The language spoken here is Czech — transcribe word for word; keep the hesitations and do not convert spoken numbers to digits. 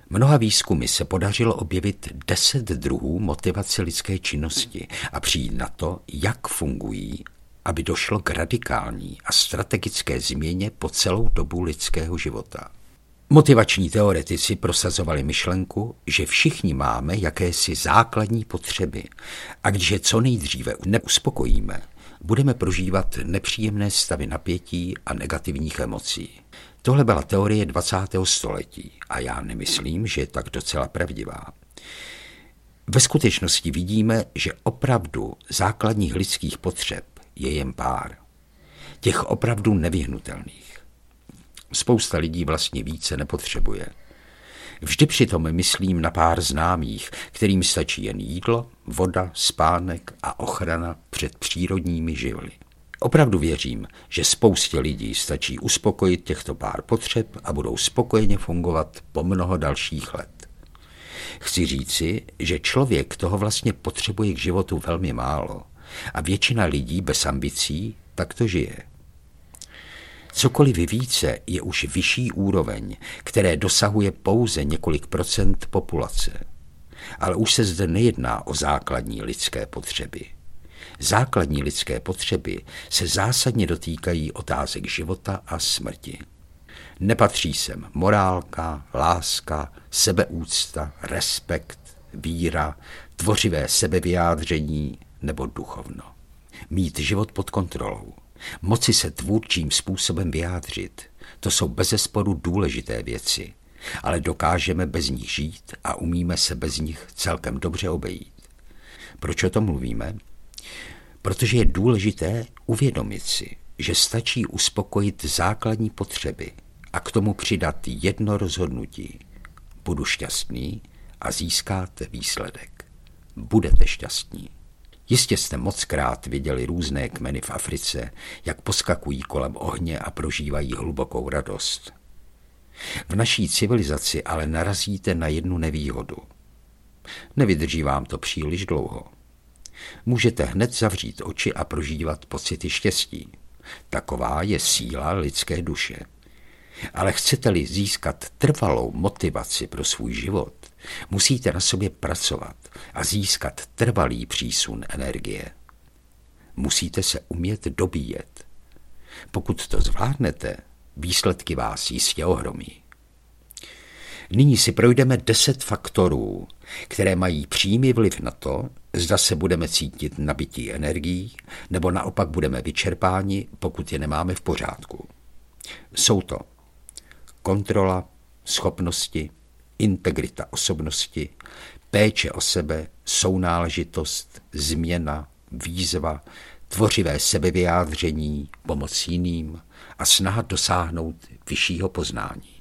Mnoha výzkumy se podařilo objevit deset druhů motivace lidské činnosti a přijít na to, jak fungují, aby došlo k radikální a strategické změně po celou dobu lidského života. Motivační teoretici prosazovali myšlenku, že všichni máme jakési základní potřeby a když je co nejdříve neuspokojíme, budeme prožívat nepříjemné stavy napětí a negativních emocí. Tohle byla teorie dvacátého století a já nemyslím, že je tak docela pravdivá. Ve skutečnosti vidíme, že opravdu základních lidských potřeb je jen pár. Těch opravdu nevyhnutelných. Spousta lidí vlastně více nepotřebuje. Vždy přitom myslím na pár známých, kterým stačí jen jídlo, voda, spánek a ochrana před přírodními živly. Opravdu věřím, že spoustě lidí stačí uspokojit těchto pár potřeb a budou spokojeně fungovat po mnoho dalších let. Chci říci, že člověk toho vlastně potřebuje k životu velmi málo a většina lidí bez ambicí tak to žije. Cokoliv více je už vyšší úroveň, které dosahuje pouze několik procent populace. Ale už se zde nejedná o základní lidské potřeby. Základní lidské potřeby se zásadně dotýkají otázek života a smrti. Nepatří sem morálka, láska, sebeúcta, respekt, víra, tvořivé sebevyjádření nebo duchovno. Mít život pod kontrolou, moci se tvůrčím způsobem vyjádřit, to jsou bezesporu důležité věci, ale dokážeme bez nich žít a umíme se bez nich celkem dobře obejít. Proč o tom mluvíme? Protože je důležité uvědomit si, že stačí uspokojit základní potřeby a k tomu přidat jedno rozhodnutí. Budu šťastný a získáte výsledek. Budete šťastní. Jistě jste mockrát viděli různé kmeny v Africe, jak poskakují kolem ohně a prožívají hlubokou radost. V naší civilizaci ale narazíte na jednu nevýhodu. Nevydrží vám to příliš dlouho. Můžete hned zavřít oči a prožívat pocity štěstí. Taková je síla lidské duše. Ale chcete-li získat trvalou motivaci pro svůj život, musíte na sobě pracovat a získat trvalý přísun energie. Musíte se umět dobíjet. Pokud to zvládnete, výsledky vás jistě ohromí. Nyní si projdeme deset faktorů, které mají přímý vliv na to, zda se budeme cítit nabití energií, nebo naopak budeme vyčerpáni, pokud je nemáme v pořádku. Jsou to kontrola, schopnosti, integrita osobnosti, péče o sebe, sounáležitost, změna, výzva, tvořivé sebevyjádření, pomoc jiným a snaha dosáhnout vyššího poznání.